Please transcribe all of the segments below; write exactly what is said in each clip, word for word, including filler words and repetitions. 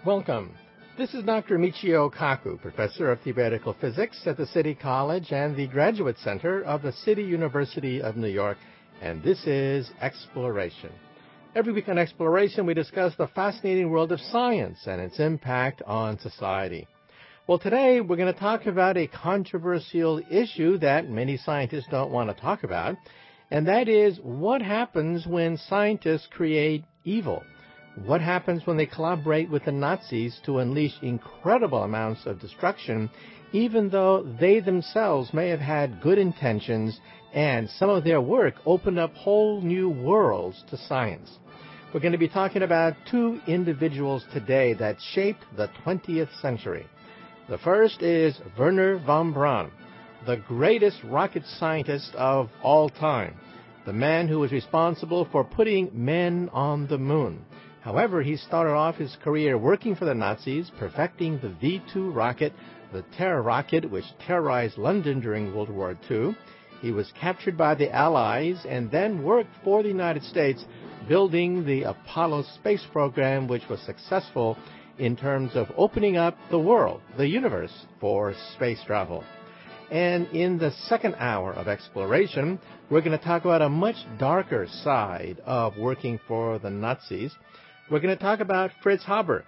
Welcome. This is Doctor Michio Kaku, Professor of Theoretical Physics at the City College and the Graduate Center of the City University of New York, and this is Exploration. Every week on Exploration, we discuss the fascinating world of science and its impact on society. Well, today we're going to talk about a controversial issue that many scientists don't want to talk about, and that is what happens when scientists create evil. What happens when they collaborate with the Nazis to unleash incredible amounts of destruction, even though they themselves may have had good intentions and some of their work opened up whole new worlds to science? We're going to be talking about two individuals today that shaped the twentieth century. The first is Wernher von Braun, the greatest rocket scientist of all time, the man who was responsible for putting men on the moon. However, he started off his career working for the Nazis, perfecting the V two rocket, the Terror rocket, which terrorized London during World War Two. He was captured by the Allies and then worked for the United States, building the Apollo space program, which was successful in terms of opening up the world, the universe, for space travel. And in the second hour of Exploration, we're going to talk about a much darker side of working for the Nazis. We're going to talk about Fritz Haber,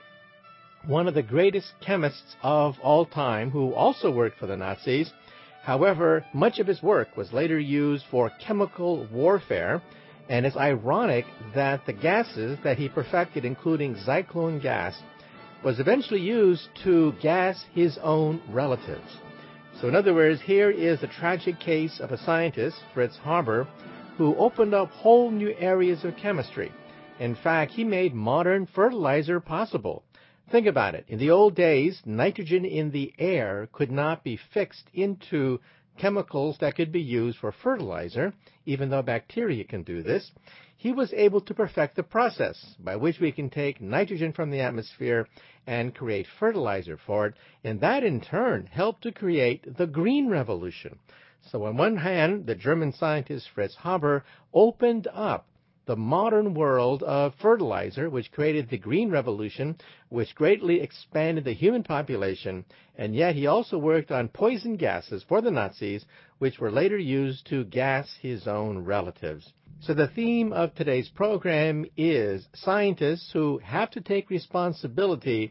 one of the greatest chemists of all time, who also worked for the Nazis. However, much of his work was later used for chemical warfare, and it's ironic that the gases that he perfected, including zyklon gas, was eventually used to gas his own relatives. So in other words, here is the tragic case of a scientist, Fritz Haber, who opened up whole new areas of chemistry. In fact, he made modern fertilizer possible. Think about it. In the old days, nitrogen in the air could not be fixed into chemicals that could be used for fertilizer, even though bacteria can do this. He was able to perfect the process by which we can take nitrogen from the atmosphere and create fertilizer for it, and that in turn helped to create the Green Revolution. So on one hand, the German scientist Fritz Haber opened up the modern world of fertilizer, which created the Green Revolution, which greatly expanded the human population, and yet he also worked on poison gases for the Nazis, which were later used to gas his own relatives. So the theme of today's program is scientists who have to take responsibility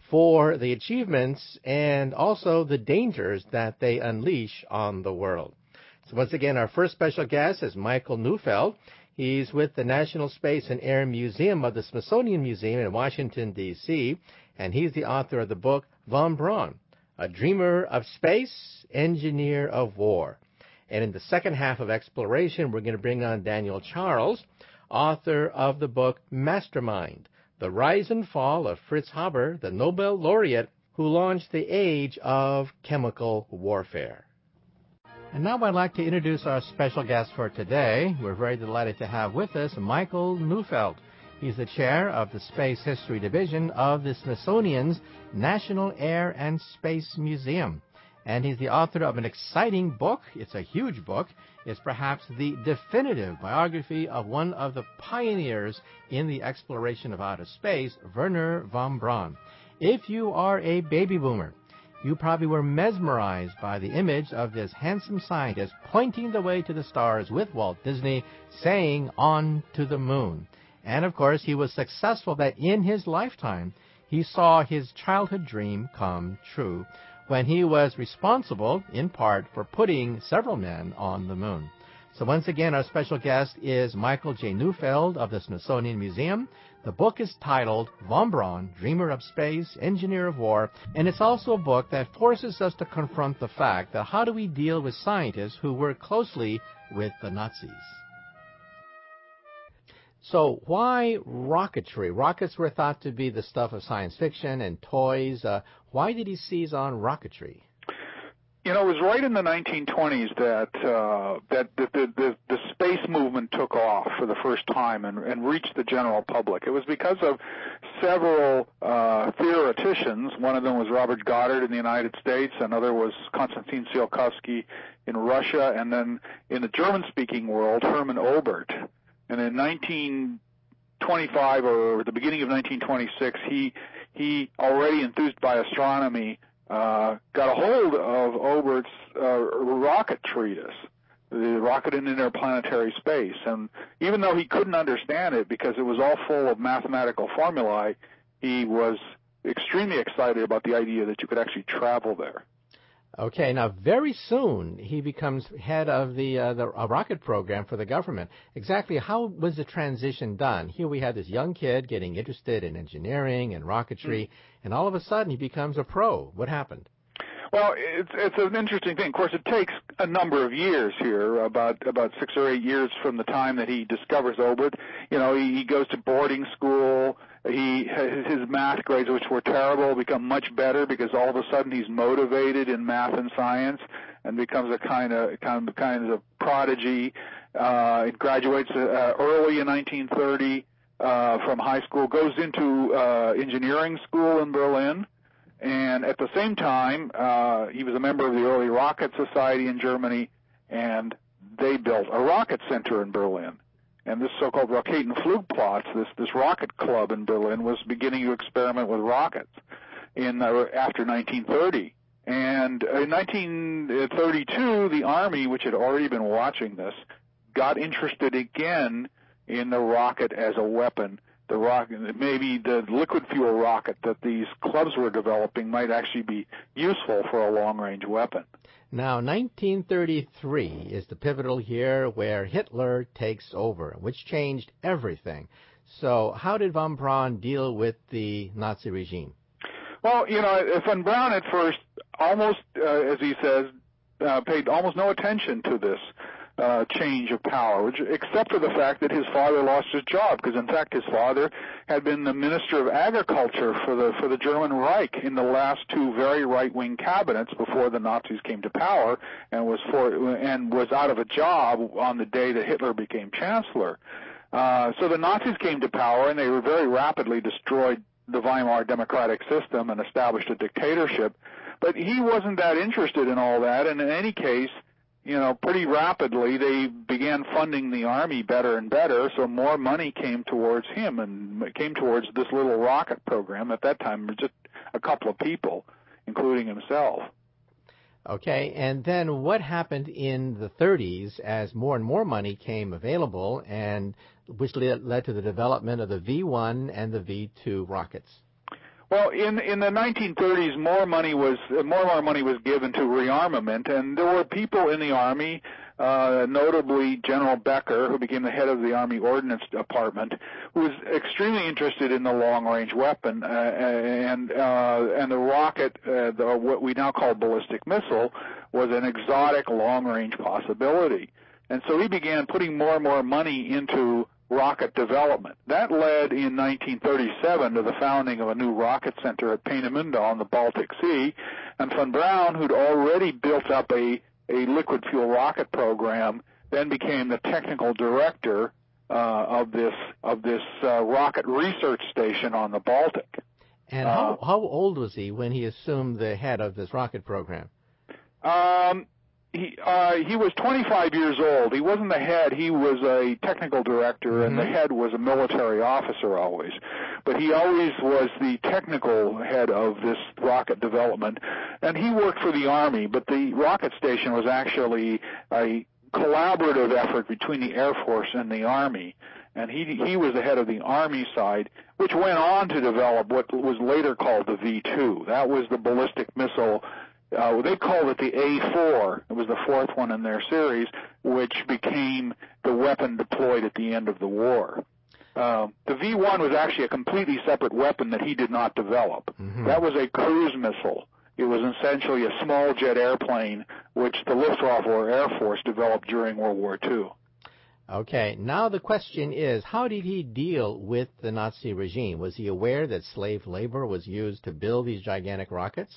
for the achievements and also the dangers that they unleash on the world. So once again, our first special guest is Michael Neufeld. He's with the National Space and Air Museum of the Smithsonian Museum in Washington, D C, and he's the author of the book Von Braun, A Dreamer of Space, Engineer of War. And in the second half of Exploration, we're going to bring on Daniel Charles, author of the book Mastermind, The Rise and Fall of Fritz Haber, the Nobel laureate who launched the age of chemical warfare. And now I'd like to introduce our special guest for today. We're very delighted to have with us Michael Neufeld. He's the chair of the Space History Division of the Smithsonian's National Air and Space Museum. And he's the author of an exciting book. It's a huge book. It's perhaps the definitive biography of one of the pioneers in the exploration of outer space, Wernher von Braun. If you are a baby boomer, you probably were mesmerized by the image of this handsome scientist pointing the way to the stars with Walt Disney, saying, "On to the moon." And of course, he was successful that in his lifetime, he saw his childhood dream come true when he was responsible, in part, for putting several men on the moon. So once again, our special guest is Michael J. Neufeld of the Smithsonian Museum. The book is titled Von Braun, Dreamer of Space, Engineer of War, and it's also a book that forces us to confront the fact that how do we deal with scientists who work closely with the Nazis? So why rocketry? Rockets were thought to be the stuff of science fiction and toys. Uh, why did he seize on rocketry? You know, it was right in the nineteen twenties that uh, that the, the, the, the space movement took off for the first time and, and reached the general public. It was because of several uh, theoreticians. One of them was Robert Goddard in the United States. Another was Konstantin Tsiolkovsky in Russia. And then in the German-speaking world, Hermann Oberth. And in nineteen twenty-five or the beginning of nineteen twenty-six, he he already enthused by astronomy, uh, got a hold of Oberth's uh, rocket treatise, the rocket in interplanetary space. And even though he couldn't understand it because it was all full of mathematical formulae, he was extremely excited about the idea that you could actually travel there. Okay, now very soon he becomes head of the uh, the uh, rocket program for the government. Exactly how was the transition done? Here we had this young kid getting interested in engineering and rocketry, mm-hmm. and all of a sudden he becomes a pro. What happened? Well, it's it's an interesting thing. Of course, it takes a number of years here, about about six or eight years from the time that he discovers Oberth. You know, he, he goes to boarding school. He his math grades, which were terrible, become much better because all of a sudden he's motivated in math and science and becomes a kind of kind of kind of prodigy. Uh, he graduates uh, early in nineteen thirty uh, from high school, goes into uh, engineering school in Berlin. And at the same time, uh, he was a member of the early Rocket Society in Germany, and they built a rocket center in Berlin. And this so-called Raketenflugplatz, this this rocket club in Berlin, was beginning to experiment with rockets in uh, after nineteen thirty. And in nineteen thirty-two, the Army, which had already been watching this, got interested again in the rocket as a weapon. The rocket, maybe the liquid fuel rocket that these clubs were developing might actually be useful for a long-range weapon. Now, nineteen thirty-three is the pivotal year where Hitler takes over, which changed everything. So how did von Braun deal with the Nazi regime? Well, you know, von Braun at first almost, uh, as he says, uh, paid almost no attention to this Uh, change of power, which, except for the fact that his father lost his job, because in fact his father had been the Minister of Agriculture for the for the German Reich in the last two very right-wing cabinets before the Nazis came to power, and was for and was out of a job on the day that Hitler became chancellor. Uh, so the Nazis came to power, and they were very rapidly destroyed the Weimar democratic system and established a dictatorship. But he wasn't that interested in all that, and in any case, you know, pretty rapidly they began funding the Army better and better, so more money came towards him and came towards this little rocket program. At that time, just a couple of people, including himself. Okay, and then what happened in the thirties as more and more money came available, and which led to the development of the V one and the V two rockets? Well, in in the nineteen thirties, more money was more and more money was given to rearmament, and there were people in the Army, uh, notably General Becker, who became the head of the Army Ordnance Department, who was extremely interested in the long-range weapon, uh, and uh, and the rocket, uh, the, what we now call ballistic missile, was an exotic long-range possibility, and so he began putting more and more money into rocket development. That led in nineteen thirty-seven to the founding of a new rocket center at Peenemünde on the Baltic Sea, and von Braun, who'd already built up a, a liquid fuel rocket program, then became the technical director uh, of this of this uh, rocket research station on the Baltic. And how, uh, how old was he when he assumed the head of this rocket program? Um, He uh, he was twenty-five years old. He wasn't the head. He was a technical director, mm-hmm. and the head was a military officer always. But he always was the technical head of this rocket development. And he worked for the Army, but the rocket station was actually a collaborative effort between the Air Force and the Army. And he he was the head of the Army side, which went on to develop what was later called the V two. That was the ballistic missile. Uh, they called it the A four. It was the fourth one in their series, which became the weapon deployed at the end of the war. Uh, the V one was actually a completely separate weapon that he did not develop. Mm-hmm. That was a cruise missile. It was essentially a small jet airplane, which the Luftwaffe or Air Force developed during World War Two. Okay, now the question is, how did he deal with the Nazi regime? Was he aware that slave labor was used to build these gigantic rockets?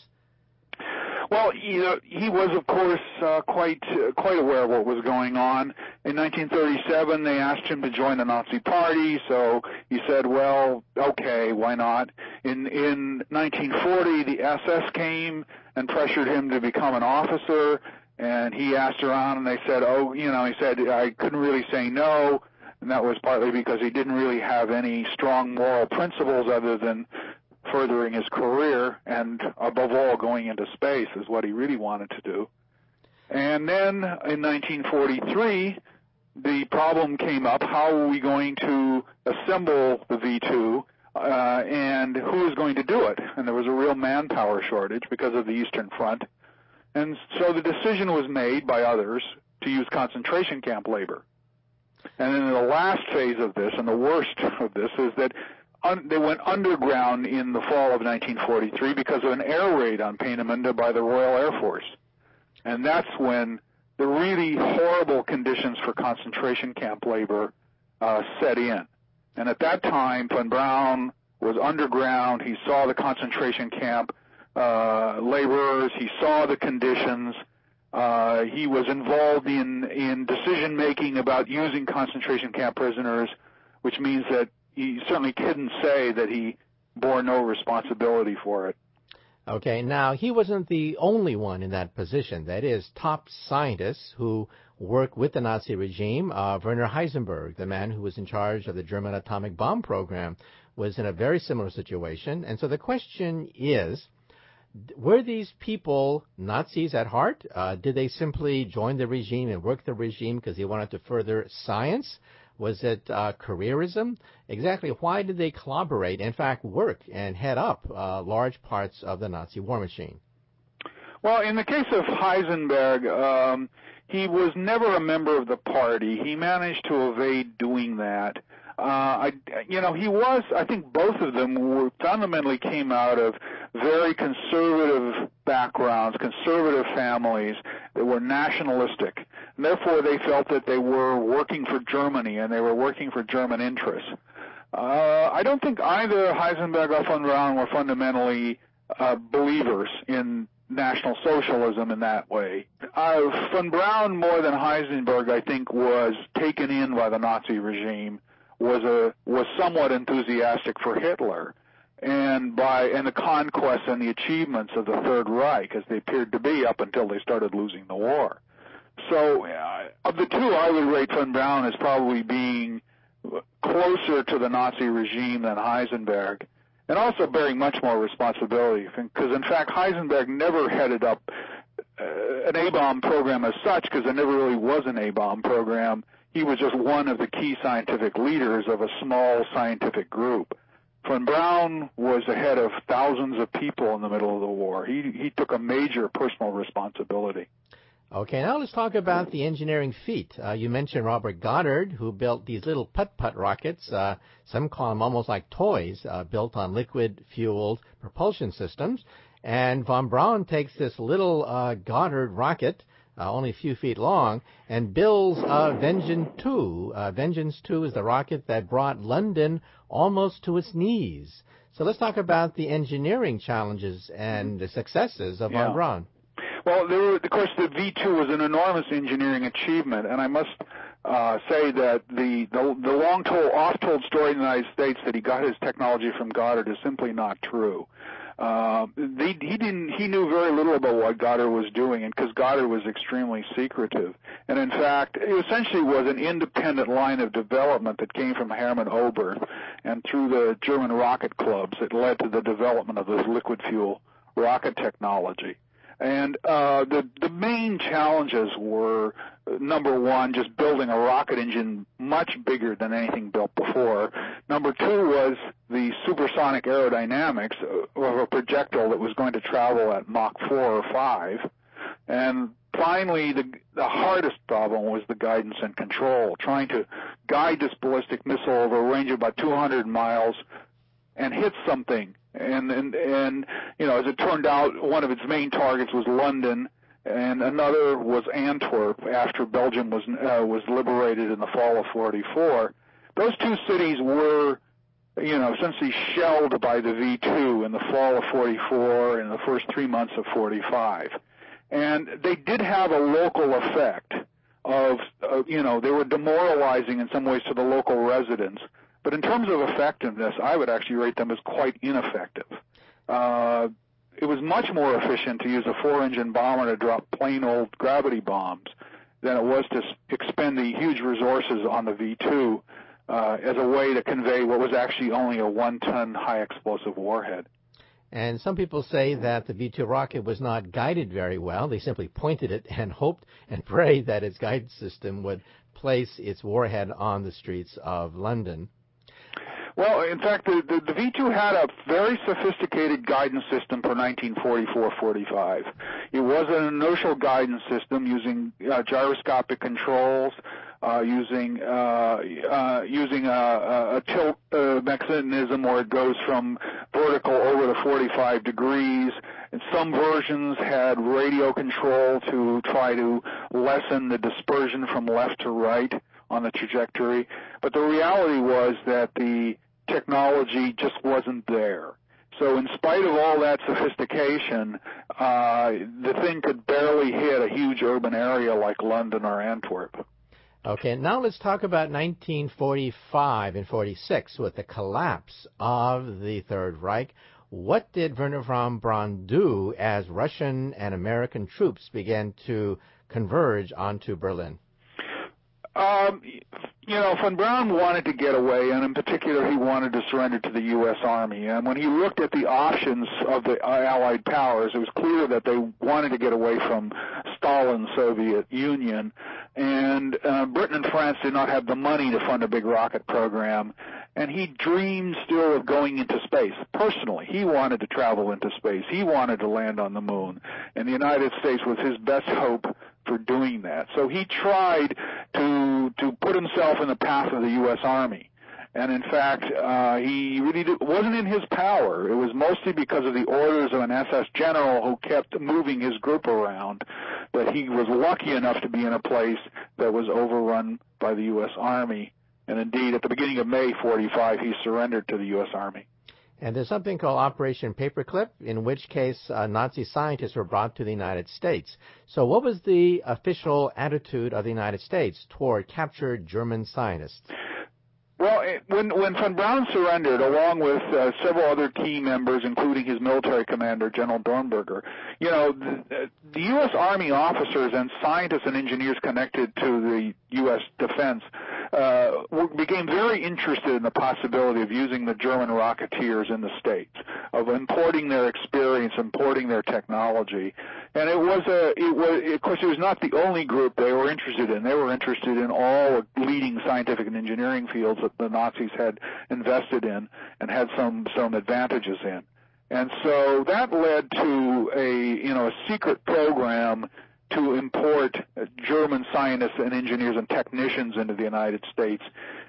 Well, you know, he was, of course, uh, quite uh, quite aware of what was going on. In nineteen thirty-seven, they asked him to join the Nazi Party, so he said, well, okay, why not? In in nineteen forty, the S S came and pressured him to become an officer, and he asked around, and they said, oh, you know, he said, I couldn't really say no. and that was partly because he didn't really have any strong moral principles other than furthering his career, and above all, going into space is what he really wanted to do. And then in nineteen forty-three, the problem came up: how are we going to assemble the V two, uh, and who is going to do it? And there was a real manpower shortage because of the Eastern Front. And so the decision was made by others to use concentration camp labor. And then the last phase of this, and the worst of this, is that un- they went underground in the fall of nineteen forty-three because of an air raid on Peenemünde by the Royal Air Force. And that's when the really horrible conditions for concentration camp labor uh, set in. And at that time, von Braun was underground. He saw the concentration camp uh, laborers. He saw the conditions. Uh, he was involved in, in decision-making about using concentration camp prisoners, which means that he certainly couldn't say that he bore no responsibility for it. Okay, now he wasn't the only one in that position. That is, top scientists who worked with the Nazi regime, uh, Werner Heisenberg, the man who was in charge of the German atomic bomb program, was in a very similar situation. And so the question is, were these people Nazis at heart? Uh, did they simply join the regime and work the regime because they wanted to further science? Was it uh, careerism? Exactly why did they collaborate, in fact, work and head up uh, large parts of the Nazi war machine? Well, in the case of Heisenberg, um, he was never a member of the party. He managed to evade doing that. Uh, I, you know, he was, I think both of them were fundamentally came out of very conservative backgrounds, conservative families that were nationalistic. And therefore, they felt that they were working for Germany and they were working for German interests. Uh, I don't think either Heisenberg or von Braun were fundamentally uh, believers in National Socialism in that way. Uh, von Braun, more than Heisenberg, I think, was taken in by the Nazi regime. was a was somewhat enthusiastic for Hitler and by and the conquests and the achievements of the Third Reich, as they appeared to be up until they started losing the war. So uh, of the two, I would rate von Braun as probably being closer to the Nazi regime than Heisenberg, and also bearing much more responsibility, because in fact Heisenberg never headed up uh, an A-bomb program as such, because there never really was an A-bomb program. He was just one of the key scientific leaders of a small scientific group. Von Braun was the head of thousands of people in the middle of the war. He he took a major personal responsibility. Okay, now let's talk about the engineering feat. Uh, you mentioned Robert Goddard, who built these little putt-putt rockets. Uh, some call them almost like toys, uh, built on liquid-fueled propulsion systems. And von Braun takes this little uh, Goddard rocket, Uh, only a few feet long, and builds uh, Vengeance two. Uh, Vengeance two is the rocket that brought London almost to its knees. So let's talk about the engineering challenges and the successes of yeah. von Braun. Well, there were, of course, the V two was an enormous engineering achievement, and I must uh, say that the, the, the long-told, oft-told story in the United States that he got his technology from Goddard is simply not true. Uh, they, he didn't. He knew very little about what Goddard was doing, and because Goddard was extremely secretive, and in fact, it essentially was an independent line of development that came from Hermann Ober, and through the German rocket clubs, it led to the development of this liquid fuel rocket technology. And uh, the the main challenges were, number one, just building a rocket engine much bigger than anything built before. Number two was the supersonic aerodynamics of a projectile that was going to travel at Mach four or five. And finally, the, the hardest problem was the guidance and control, trying to guide this ballistic missile over a range of about two hundred miles and hit something. And, and, and, you know, as it turned out, one of its main targets was London, and another was Antwerp after Belgium was, uh, was liberated in the fall of forty-four. Those two cities were, you know, essentially shelled by the V two in the fall of forty-four and the first three months of forty-five. And they did have a local effect of, uh, you know, they were demoralizing in some ways to the local residents. But in terms of effectiveness, I would actually rate them as quite ineffective. Uh, it was much more efficient to use a four-engine bomber to drop plain old gravity bombs. than it was to expend the huge resources on the V two uh, as a way to convey what was actually only a one-ton high-explosive warhead. And some people say that the V two rocket was not guided very well. They simply pointed it and hoped and prayed that its guidance system would place its warhead on the streets of London. Well, in fact, the, the, the V two had a very sophisticated guidance system for nineteen forty-four forty-five. It was an inertial guidance system using uh, gyroscopic controls, uh, using uh, uh, using a, a, a tilt uh, mechanism where it goes from vertical over to forty-five degrees. And some versions had radio control to try to lessen the dispersion from left to right on the trajectory. But the reality was that the technology just wasn't there. So in spite of all that sophistication, uh, the thing could barely hit a huge urban area like London or Antwerp. Okay, now let's talk about nineteen forty-five and forty-six with the collapse of the Third Reich. What did Wernher von Braun do as Russian and American troops began to converge onto Berlin? Um, you know, von Braun wanted to get away, and in particular, he wanted to surrender to the U S Army. And when he looked at the options of the Allied powers, it was clear that they wanted to get away from Stalin's Soviet Union. And uh, Britain and France did not have the money to fund a big rocket program. And he dreamed still of going into space. Personally, he wanted to travel into space. He wanted to land on the moon. And the United States was his best hope for doing that. So he tried to to put himself in the path of the U S Army. And in fact, uh, he really did, wasn't in his power. It was mostly because of the orders of an S S general who kept moving his group around that he was lucky enough to be in a place that was overrun by the U S Army. And indeed, at the beginning of May forty-five, he surrendered to the U S Army. And there's something called Operation Paperclip, in which case uh, Nazi scientists were brought to the United States. So what was the official attitude of the United States toward captured German scientists? Well, when when von Braun surrendered, along with uh, several other key members, including his military commander, General Dornberger, you know, the, the U S Army officers and scientists and engineers connected to the U S defense uh, became very interested in the possibility of using the German rocketeers in the States, of importing their experience, importing their technology. And it was a, it was, of course, it was not the only group they were interested in. They were interested in all leading scientific and engineering fields that the Nazis had invested in and had some some advantages in. And so that led to a, you know, a secret program to import German scientists and engineers and technicians into the United States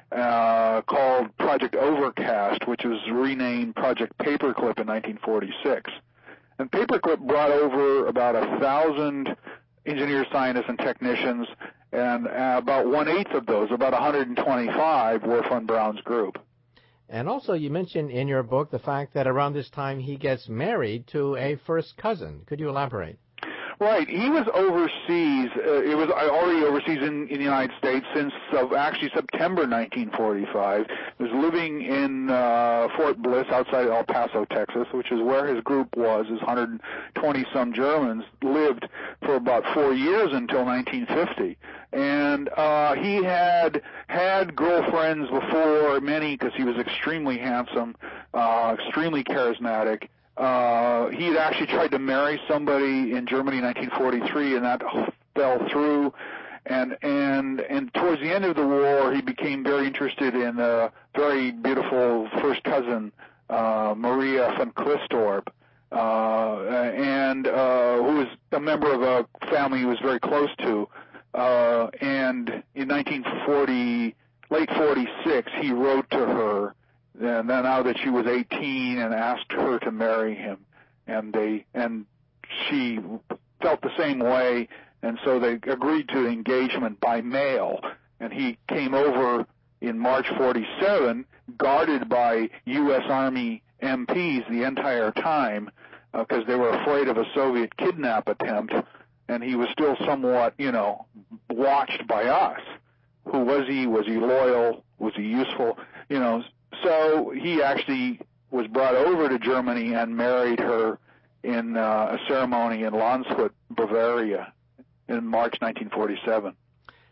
uh, called Project Overcast, which was renamed Project Paperclip in nineteen forty-six. And Paperclip brought over about a thousand engineers, scientists, and technicians, and uh, about one-eighth of those, about one hundred twenty-five, were von Braun's group. And also you mentioned in your book the fact that around this time he gets married to a first cousin. Could you elaborate? Right. He was overseas. Uh, it was already overseas in, in the United States since uh, actually September nineteen forty-five. He was living in uh, Fort Bliss outside El Paso, Texas, which is where his group was. His one hundred twenty some Germans lived for about four years until nineteen fifty. And uh, he had had girlfriends before, many, because he was extremely handsome, uh, extremely charismatic. Uh, he had actually tried to marry somebody in Germany in nineteen forty-three, and that fell through. And and and towards the end of the war, he became very interested in a very beautiful first cousin, uh, Maria von Clistorp, uh, and uh, who was a member of a family he was very close to. Uh, and in nineteen forty, late forty-six, he wrote to her. And then now that she was eighteen, and asked her to marry him, and they and she felt the same way, and so they agreed to engagement by mail. And he came over in March forty-seven, guarded by U S Army M Ps the entire time, because uh, they were afraid of a Soviet kidnap attempt, and he was still somewhat, you know, watched by us. Who was he? Was he loyal? Was he useful? You know. So he actually was brought over to Germany and married her in uh, a ceremony in Landshut, Bavaria, in March nineteen forty-seven.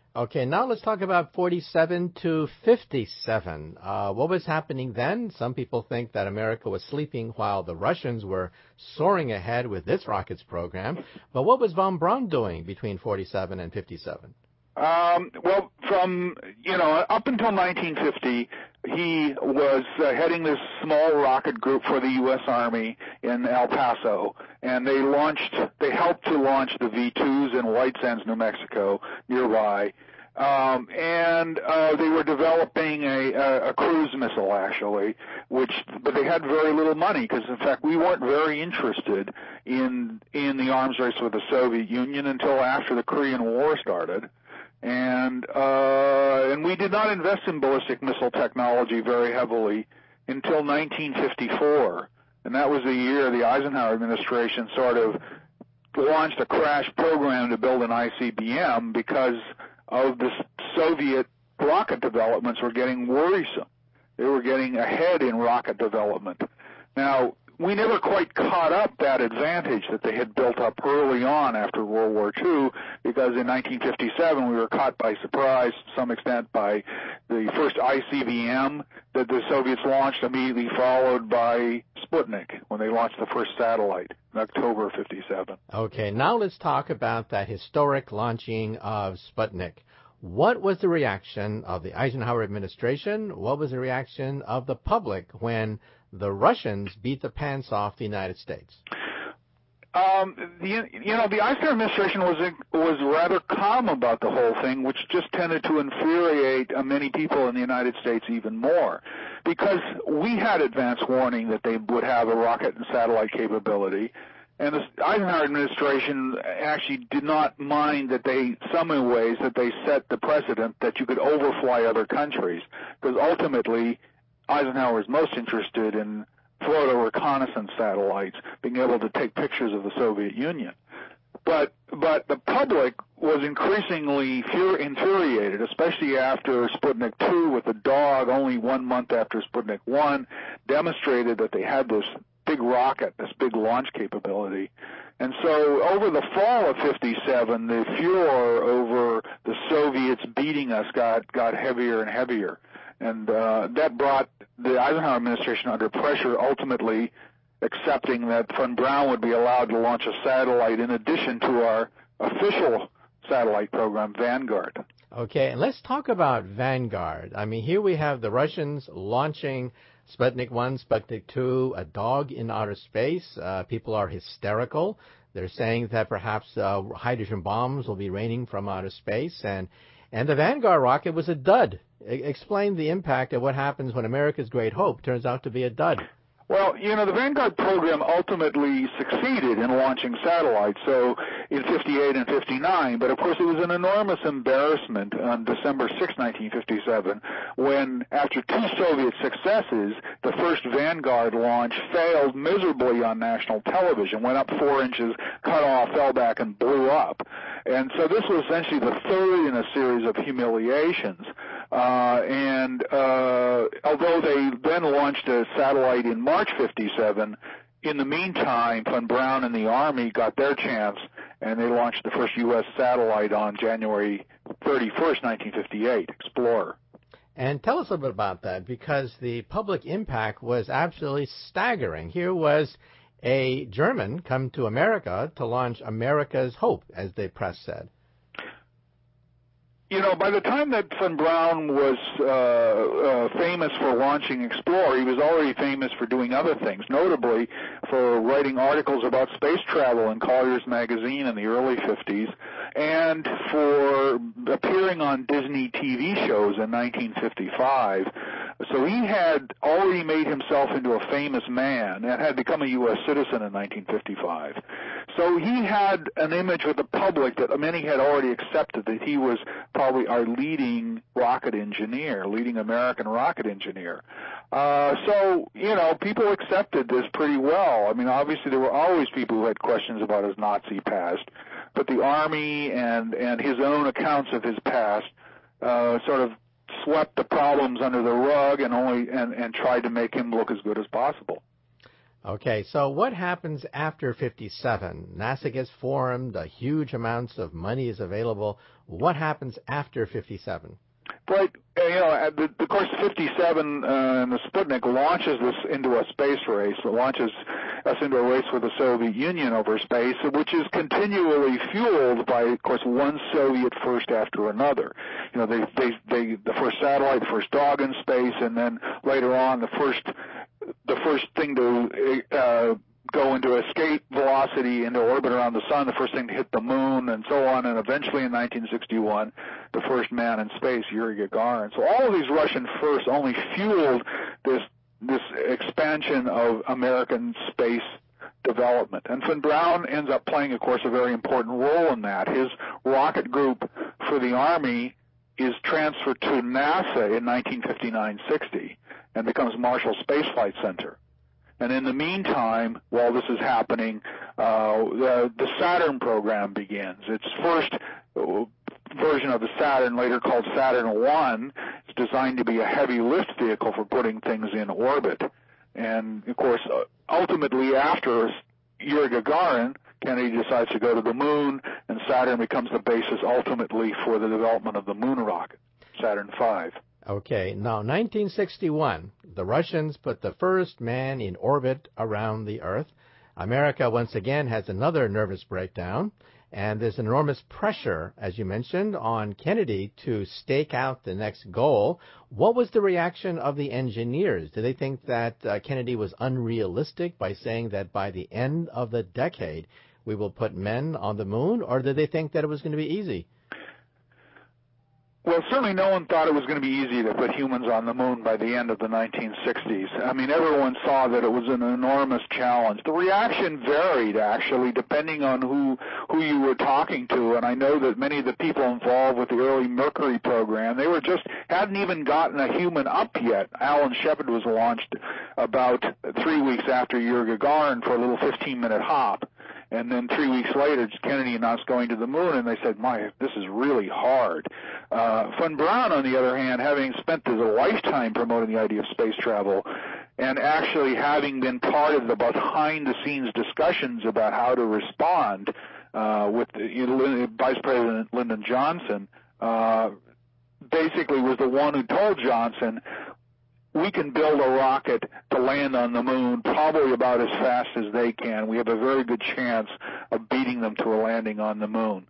Okay, now let's talk about forty-seven to fifty-seven. Uh, what was happening then? Some people think that America was sleeping while the Russians were soaring ahead with its rockets program. But what was von Braun doing between forty-seven and fifty-seven? Um, well, from, you know, up until nineteen fifty, he was uh, heading this small rocket group for the U S Army in El Paso, and they launched, they helped to launch the V twos in White Sands, New Mexico, nearby. Um, and uh, they were developing a, a, a cruise missile, actually, which, but they had very little money because, in fact, we weren't very interested in in the arms race with the Soviet Union until after the Korean War started. And uh, and we did not invest in ballistic missile technology very heavily until nineteen fifty-four, and that was the year the Eisenhower administration sort of launched a crash program to build an I C B M because of the Soviet rocket developments were getting worrisome. They were getting ahead in rocket development. Now, we never quite caught up that advantage that they had built up early on after World War Two, because in nineteen fifty-seven we were caught by surprise to some extent by the first I C B M that the Soviets launched, immediately followed by Sputnik when they launched the first satellite in October of fifty-seven. Okay, now let's talk about that historic launching of Sputnik. What was the reaction of the Eisenhower administration? What was the reaction of the public when the Russians beat the pants off the United States? Um, the, you know, the Eisenhower administration was was rather calm about the whole thing, which just tended to infuriate uh, many people in the United States even more, because we had advance warning that they would have a rocket and satellite capability. And the Eisenhower administration actually did not mind that they, some ways, that they set the precedent that you could overfly other countries, because ultimately Eisenhower was most interested in photo reconnaissance satellites, being able to take pictures of the Soviet Union. But but the public was increasingly fur- infuriated, especially after Sputnik two, with the dog only one month after Sputnik one, demonstrated that they had this big rocket, this big launch capability. And so over the fall of fifty-seven, the furor over the Soviets beating us got, got heavier and heavier. And uh, that brought the Eisenhower administration under pressure, ultimately accepting that von Braun would be allowed to launch a satellite in addition to our official satellite program, Vanguard. Okay, and let's talk about Vanguard. I mean, here we have the Russians launching Sputnik one, Sputnik two, a dog in outer space. Uh, people are hysterical. They're saying that perhaps uh, hydrogen bombs will be raining from outer space, and and the Vanguard rocket was a dud. I- explain the impact of what happens when America's great hope turns out to be a dud. Well, you know, the Vanguard program ultimately succeeded in launching satellites, so in fifty-eight and fifty-nine, but of course it was an enormous embarrassment on December sixth, nineteen fifty-seven, when after two Soviet successes, the first Vanguard launch failed miserably on national television, went up four inches, cut off, fell back, and blew up. And so this was essentially the third in a series of humiliations. Uh, and uh, although they then launched a satellite in March fifty-seven, in the meantime, von Braun and the Army got their chance, and they launched the first U S satellite on January thirty-first, nineteen fifty-eight, Explorer. And tell us a little bit about that, because the public impact was absolutely staggering. Here was a German come to America to launch America's hope, as the press said. You know, by the time that von Braun was uh, uh, famous for launching Explorer, he was already famous for doing other things, notably for writing articles about space travel in Collier's magazine in the early fifties, and for appearing on Disney T V shows in nineteen fifty-five. So he had already made himself into a famous man and had become a U S citizen in nineteen fifty-five. So he had an image with the public that many had already accepted, that he was probably our leading rocket engineer, leading American rocket engineer. Uh, so, you know, people accepted this pretty well. I mean, obviously there were always people who had questions about his Nazi past, but the Army and, and his own accounts of his past uh, sort of swept the problems under the rug and only and, and tried to make him look as good as possible. Okay, so what happens after fifty-seven? NASA gets formed, a huge amounts of money is available. What happens after fifty-seven? Right, you know, the, of course, fifty-seven uh, and the Sputnik launches this into a space race. It launches us into a race with the Soviet Union over space, which is continually fueled by, of course, one Soviet first after another. You know, they, they, they, the first satellite, the first dog in space, and then later on, the first, the first thing to uh, go into escape velocity into orbit around the sun, the first thing to hit the moon, and so on, and eventually in nineteen sixty-one, the first man in space, Yuri Gagarin. So all of these Russian firsts only fueled this this expansion of American space development. And Von Braun ends up playing, of course, a very important role in that. His rocket group for the Army is transferred to NASA in nineteen fifty-nine sixty and becomes Marshall Space Flight Center. And in the meantime, while this is happening, uh, the, the Saturn program begins. Its first version of the Saturn, later called Saturn one, is designed to be a heavy lift vehicle for putting things in orbit. And, of course, ultimately after Yuri Gagarin, Kennedy decides to go to the moon, and Saturn becomes the basis ultimately for the development of the moon rocket, Saturn five. Okay, now nineteen sixty-one, the Russians put the first man in orbit around the Earth. America once again has another nervous breakdown, and there's enormous pressure, as you mentioned, on Kennedy to stake out the next goal. What was the reaction of the engineers? Did they think that uh, Kennedy was unrealistic by saying that by the end of the decade we will put men on the moon, or did they think that it was going to be easy? Well, certainly no one thought it was going to be easy to put humans on the moon by the end of the nineteen sixties. I mean, everyone saw that it was an enormous challenge. The reaction varied, actually, depending on who who you were talking to. And I know that many of the people involved with the early Mercury program, they were just hadn't even gotten a human up yet. Alan Shepard was launched about three weeks after Yuri Gagarin for a little fifteen-minute hop. And then three weeks later, Kennedy announced going to the moon, and they said, my, this is really hard. Uh, Von Braun, on the other hand, having spent his lifetime promoting the idea of space travel and actually having been part of the behind-the-scenes discussions about how to respond uh, with you know, Vice President Lyndon Johnson, uh, basically was the one who told Johnson, we can build a rocket to land on the moon probably about as fast as they can. We have a very good chance of beating them to a landing on the moon.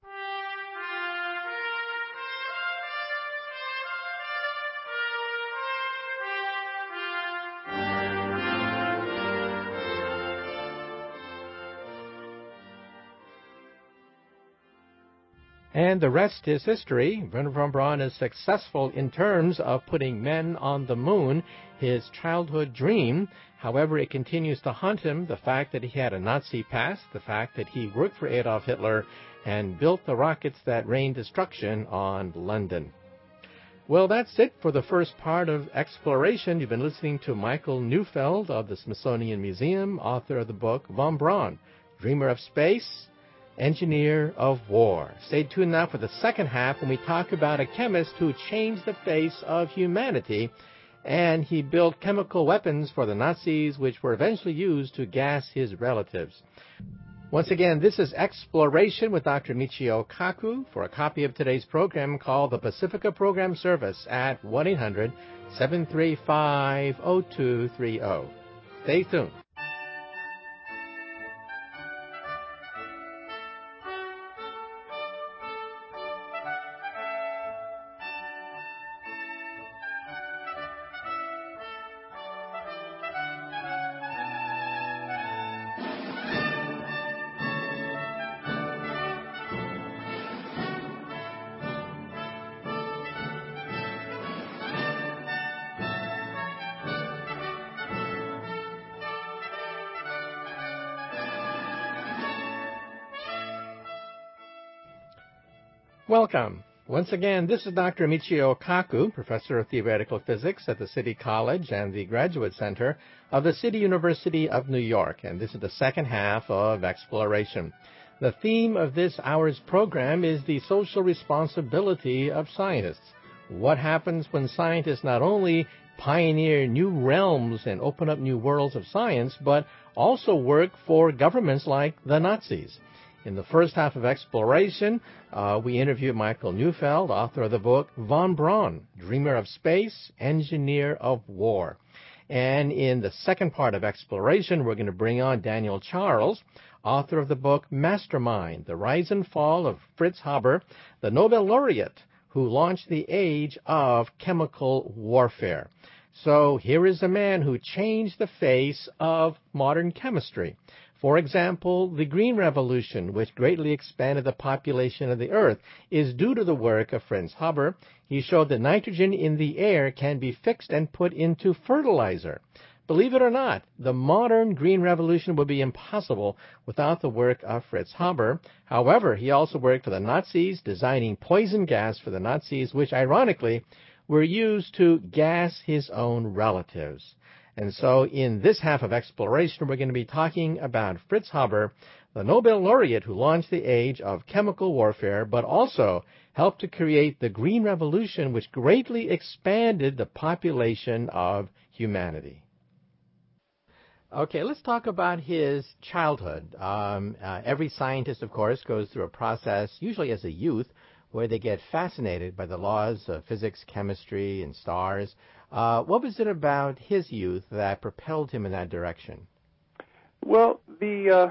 And the rest is history. Wernher von Braun is successful in terms of putting men on the moon, his childhood dream. However, it continues to haunt him, the fact that he had a Nazi past, the fact that he worked for Adolf Hitler and built the rockets that rained destruction on London. Well, that's it for the first part of Exploration. You've been listening to Michael Neufeld of the Smithsonian Museum, author of the book Von Braun, Dreamer of Space, Engineer of War. Stay tuned now for the second half when we talk about a chemist who changed the face of humanity, and he built chemical weapons for the Nazis which were eventually used to gas his relatives. Once again, this is Exploration with Doctor Michio Kaku. For a copy of today's program, call the Pacifica Program Service at one eight hundred, seven three five, zero two three zero. Stay tuned. Welcome. Once again, this is Doctor Michio Kaku, Professor of Theoretical Physics at the City College and the Graduate Center of the City University of New York, and this is the second half of Exploration. The theme of this hour's program is the social responsibility of scientists. What happens when scientists not only pioneer new realms and open up new worlds of science, but also work for governments like the Nazis. In the first half of Exploration, uh, we interviewed Michael Neufeld, author of the book Von Braun, Dreamer of Space, Engineer of War. And in the second part of Exploration, we're going to bring on Daniel Charles, author of the book Mastermind, The Rise and Fall of Fritz Haber, the Nobel laureate who launched the age of chemical warfare. So here is a man who changed the face of modern chemistry. For example, the Green Revolution, which greatly expanded the population of the Earth, is due to the work of Fritz Haber. He showed that nitrogen in the air can be fixed and put into fertilizer. Believe it or not, the modern Green Revolution would be impossible without the work of Fritz Haber. However, he also worked for the Nazis, designing poison gas for the Nazis, which ironically were used to gas his own relatives. And so in this half of Exploration, we're going to be talking about Fritz Haber, the Nobel laureate who launched the age of chemical warfare, but also helped to create the Green Revolution, which greatly expanded the population of humanity. Okay, let's talk about his childhood. Um, uh, every scientist, of course, goes through a process, usually as a youth, where they get fascinated by the laws of physics, chemistry, and stars. Uh, what was it about his youth that propelled him in that direction? Well, the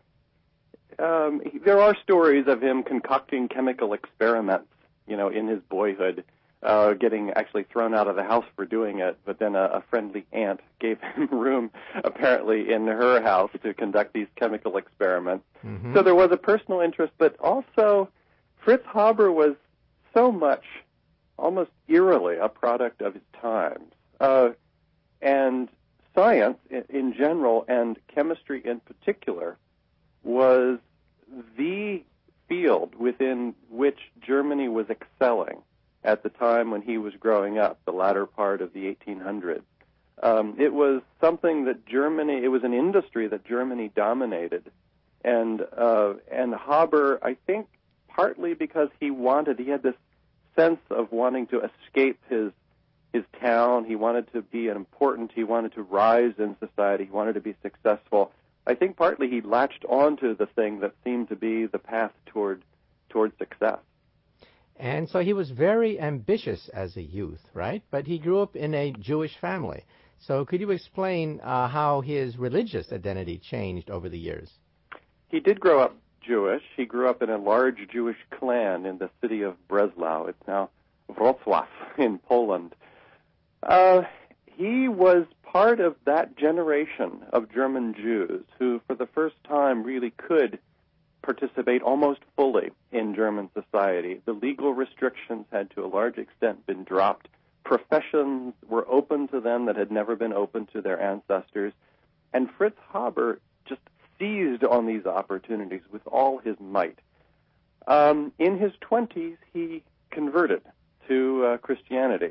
uh, um, there are stories of him concocting chemical experiments, you know, in his boyhood, uh, getting actually thrown out of the house for doing it, but then a, a friendly aunt gave him room, apparently, in her house to conduct these chemical experiments. Mm-hmm. So there was a personal interest, but also Fritz Haber was so much, almost eerily, a product of his times. Uh, and science in, in general, and chemistry in particular, was the field within which Germany was excelling at the time when he was growing up, the latter part of the eighteen hundreds. Um, it was something that Germany, it was an industry that Germany dominated. And, uh, and Haber, I think, partly because he wanted, he had this sense of wanting to escape his his town. He wanted to be important. He wanted to rise in society. He wanted to be successful. I think partly he latched onto the thing that seemed to be the path toward toward success. And so he was very ambitious as a youth, right? But he grew up in a Jewish family. So could you explain uh, how his religious identity changed over the years? He did grow up Jewish. He grew up in a large Jewish clan in the city of Breslau. It's now Wrocław in Poland. Uh, he was part of that generation of German Jews who, for the first time, really could participate almost fully in German society. The legal restrictions had, to a large extent, been dropped. Professions were open to them that had never been open to their ancestors. And Fritz Haber just seized on these opportunities with all his might. Um, in his twenties, he converted to uh, Christianity.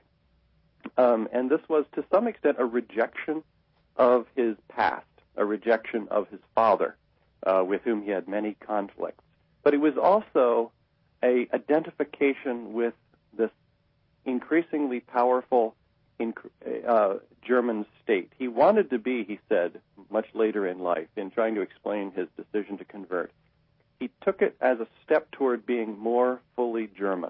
Um, and this was, to some extent, a rejection of his past, a rejection of his father, uh, with whom he had many conflicts. But it was also a identification with this increasingly powerful inc- uh, German state. He wanted to be, he said, much later in life, in trying to explain his decision to convert, he took it as a step toward being more fully German.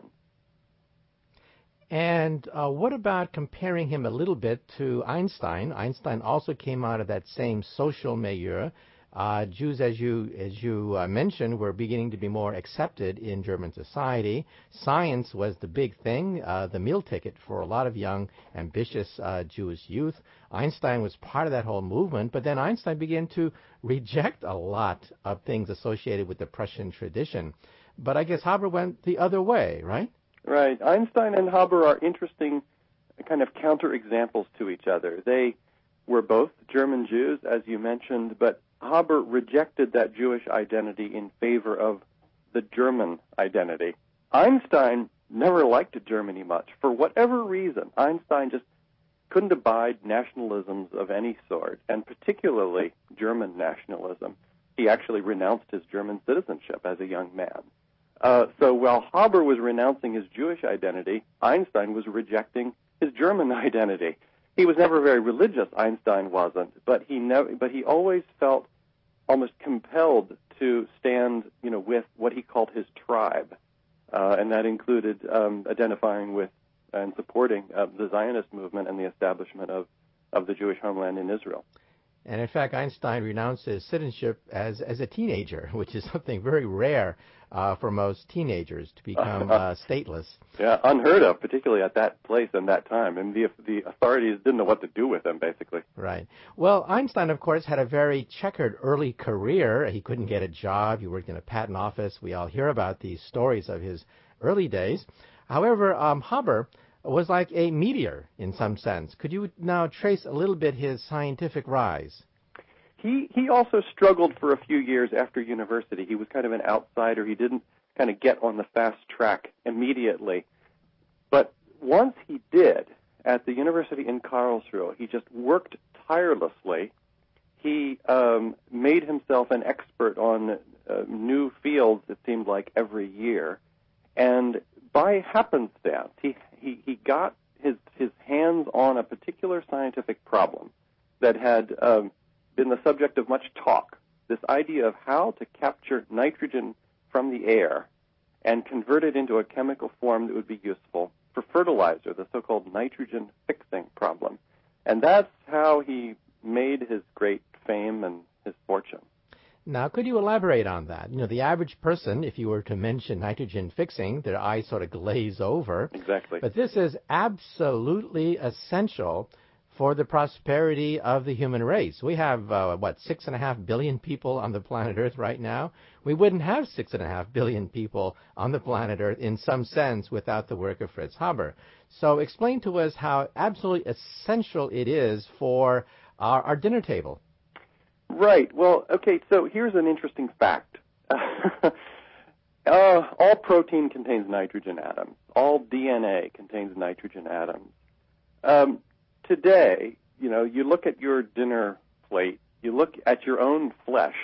And uh, what about comparing him a little bit to Einstein? Einstein also came out of that same social milieu. Uh, Jews, as you as you uh, mentioned, were beginning to be more accepted in German society. Science was the big thing, uh, the meal ticket for a lot of young, ambitious uh, Jewish youth. Einstein was part of that whole movement, but then Einstein began to reject a lot of things associated with the Prussian tradition. But I guess Haber went the other way, right? Right. Einstein and Haber are interesting kind of counterexamples to each other. They were both German Jews, as you mentioned, but Haber rejected that Jewish identity in favor of the German identity. Einstein never liked Germany much. For whatever reason, Einstein just couldn't abide nationalisms of any sort, and particularly German nationalism. He actually renounced his German citizenship as a young man. Uh, so while Haber was renouncing his Jewish identity, Einstein was rejecting his German identity. he was never very religious. Einstein wasn't, but he never, but he always felt almost compelled to stand, you know, with what he called his tribe, uh, and that included um, identifying with and supporting uh, the Zionist movement and the establishment of, of the Jewish homeland in Israel. And in fact, Einstein renounced his citizenship as, as a teenager, which is something very rare uh, for most teenagers to become uh, stateless. Yeah, unheard of, particularly at that place and that time. And the, the authorities didn't know what to do with him, basically. Right. Well, Einstein, of course, had a very checkered early career. He couldn't get a job. He worked in a patent office. We all hear about these stories of his early days. However, um, Haber was like a meteor in some sense. Could you now trace a little bit his scientific rise? He he also struggled for a few years after university. He was kind of an outsider. He didn't kind of get on the fast track immediately. But once he did, at the university in Karlsruhe, he just worked tirelessly. He um, made himself an expert on uh, new fields, it seemed like, every year. And by happenstance, he, he, he got his, his hands on a particular scientific problem that had um, been the subject of much talk, this idea of how to capture nitrogen from the air and convert it into a chemical form that would be useful for fertilizer, the so-called nitrogen fixing problem. And that's how he made his great fame and his fortune. Now, could you elaborate on that? You know, the average person, if you were to mention nitrogen fixing, their eyes sort of glaze over. Exactly. But this is absolutely essential for the prosperity of the human race. We have, uh, what, six and a half billion people on the planet Earth right now? We wouldn't have six and a half billion people on the planet Earth in some sense without the work of Fritz Haber. So explain to us how absolutely essential it is for our, our dinner table. Right. Well, okay, so here's an interesting fact. uh, all protein contains nitrogen atoms. All D N A contains nitrogen atoms. Um, today, you know, you look at your dinner plate, you look at your own flesh,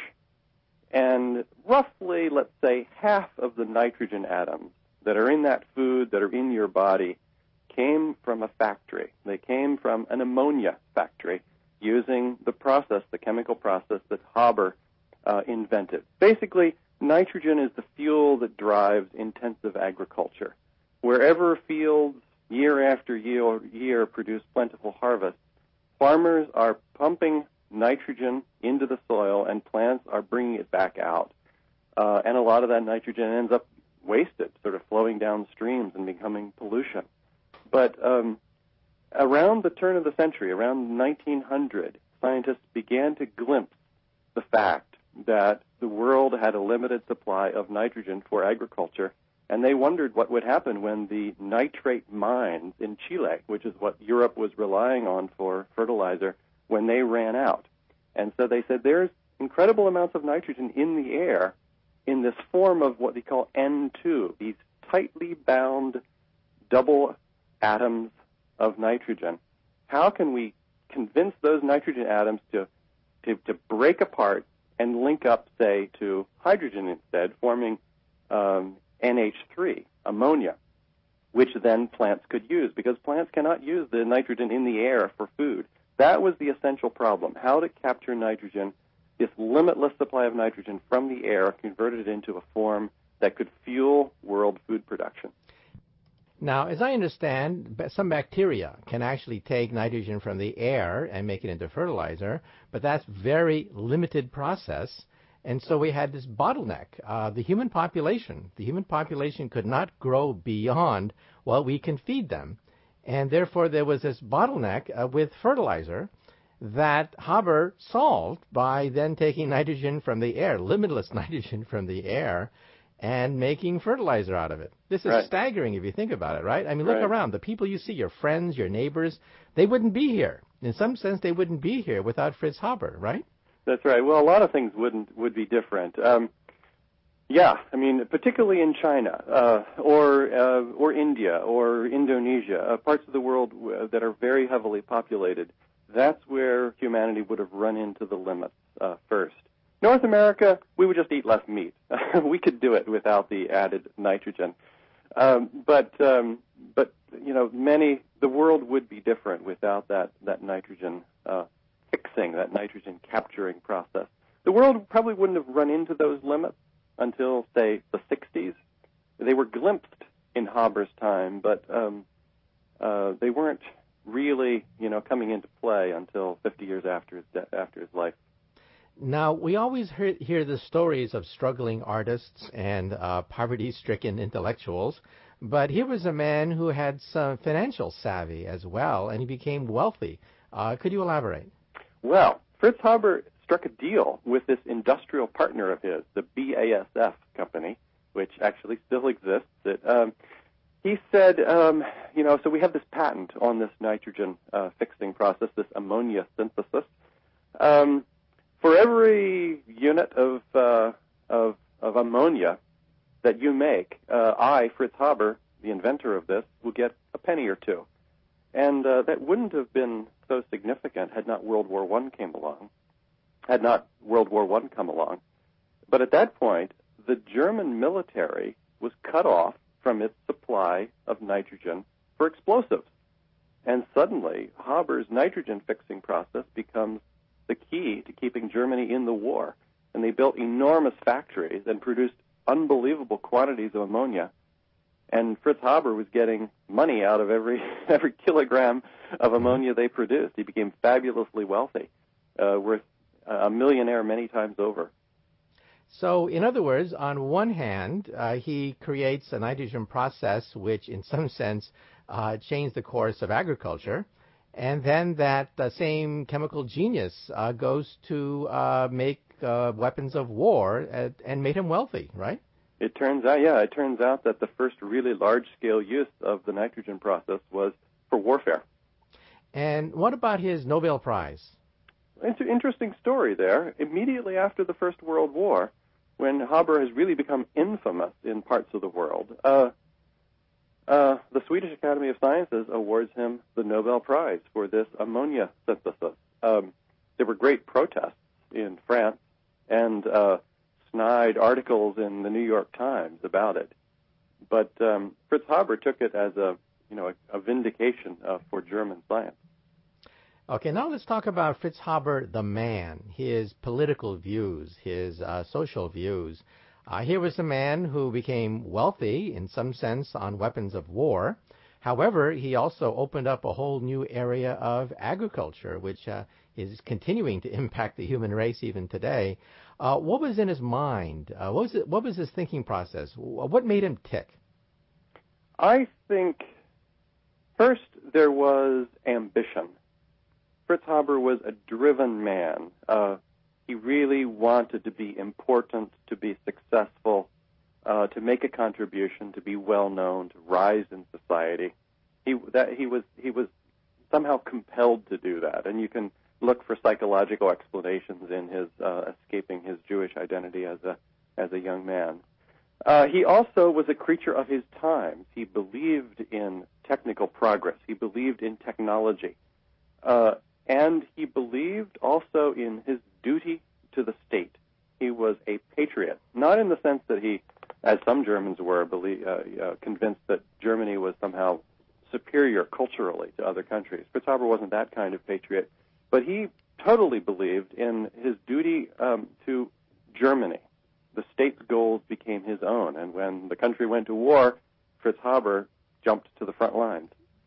and roughly, let's say, half of the nitrogen atoms that are in that food, that are in your body, came from a factory. They came from an ammonia factory, using the process, the chemical process that Haber uh, invented. Basically, nitrogen is the fuel that drives intensive agriculture. Wherever fields year after year, year produce plentiful harvests, farmers are pumping nitrogen into the soil and plants are bringing it back out. Uh, and a lot of that nitrogen ends up wasted, sort of flowing down streams and becoming pollution. But um, around the turn of the century, around nineteen hundred, scientists began to glimpse the fact that the world had a limited supply of nitrogen for agriculture, and they wondered what would happen when the nitrate mines in Chile, which is what Europe was relying on for fertilizer, when they ran out. And so they said there's incredible amounts of nitrogen in the air in this form of what they call N two, these tightly bound double atoms of nitrogen. How can we convince those nitrogen atoms to, to, to break apart and link up, say, to hydrogen instead, forming um, N H three, ammonia, which then plants could use, because plants cannot use the nitrogen in the air for food. That was the essential problem, how to capture nitrogen, this limitless supply of nitrogen from the air, convert it into a form that could fuel world food production. Now, as I understand, some bacteria can actually take nitrogen from the air and make it into fertilizer, but that's a very limited process. And so we had this bottleneck. Uh, the human population, the human population could not grow beyond what we can feed them. And therefore there was this bottleneck uh, with fertilizer that Haber solved by then taking nitrogen from the air, limitless nitrogen from the air, and making fertilizer out of it. This is right. staggering if you think about it, right? I mean, look right. around. The people you see, your friends, your neighbors, they wouldn't be here. In some sense, they wouldn't be here without Fritz Haber, right? That's right. Well, a lot of things wouldn't would be different. Um, yeah, I mean, particularly in China uh, or uh, or India or Indonesia, uh, parts of the world w- that are very heavily populated. That's where humanity would have run into the limits uh, first. North America, we would just eat less meat. We could do it without the added nitrogen. Um, but um, but you know, many the world would be different without that, that nitrogen uh, fixing, that nitrogen capturing process. The world probably wouldn't have run into those limits until, say, the sixties. They were glimpsed in Haber's time, but um, uh, they weren't really, you know, coming into play until fifty years after his de- after his life. Now, we always hear, hear the stories of struggling artists and uh, poverty-stricken intellectuals, but here was a man who had some financial savvy as well, and he became wealthy. Uh, could you elaborate? Well, Fritz Haber struck a deal with this industrial partner of his, the B A S F company, which actually still exists. It, um, he said, um, you know, so we have this patent on this nitrogen uh, fixing process, this ammonia synthesis. Um, for every unit of, uh, of of ammonia that you make, uh, I, Fritz Haber, the inventor of this, will get a penny or two. And uh, that wouldn't have been so significant had not World War One came along, had not World War One come along. But at that point, the German military was cut off from its supply of nitrogen for explosives. And suddenly, Haber's nitrogen fixing process becomes the key to keeping Germany in the war. And they built enormous factories and produced unbelievable quantities of ammonia. And Fritz Haber was getting money out of every every kilogram of ammonia they produced. He became fabulously wealthy, uh, worth a millionaire many times over. So, in other words, on one hand, uh, he creates a nitrogen process which, in some sense, uh, changed the course of agriculture, and then that uh, same chemical genius uh, goes to uh, make uh, weapons of war and, and made him wealthy, right? It turns out, yeah, it turns out that the first really large-scale use of the nitrogen process was for warfare. And what about his Nobel Prize? It's an interesting story there. Immediately after the First World War, when Haber has really become infamous in parts of the world, uh, uh, the Swedish Academy of Sciences awards him the Nobel Prize for this ammonia synthesis. Um, there were great protests in France and uh, snide articles in the New York Times about it. But um, Fritz Haber took it as a, you know, a, a vindication uh, for German science. Okay, now let's talk about Fritz Haber, the man, his political views, his uh, social views. Uh, here was a man who became wealthy, in some sense, on weapons of war. However, he also opened up a whole new area of agriculture, which uh, is continuing to impact the human race even today. Uh, what was in his mind? Uh, what was it, what was his thinking process? What made him tick? I think, first, there was ambition. Fritz Haber was a driven man. Uh, he really wanted to be important, to be successful, uh, to make a contribution, to be well known, to rise in society. He that he was he was somehow compelled to do that, and you can look for psychological explanations in his uh, escaping his Jewish identity as a as a young man. Uh, he also was a creature of his times. He believed in technical progress. He believed in technology. Uh, And he believed also in his duty to the state. He was a patriot, not in the sense that he, as some Germans were, believe, uh, uh, convinced that Germany was somehow superior culturally to other countries. Fritz Haber wasn't that kind of patriot, but he totally believed in his duty um, to Germany. The state's goals became his own, and when the country went to war, Fritz Haber jumped to the front lines.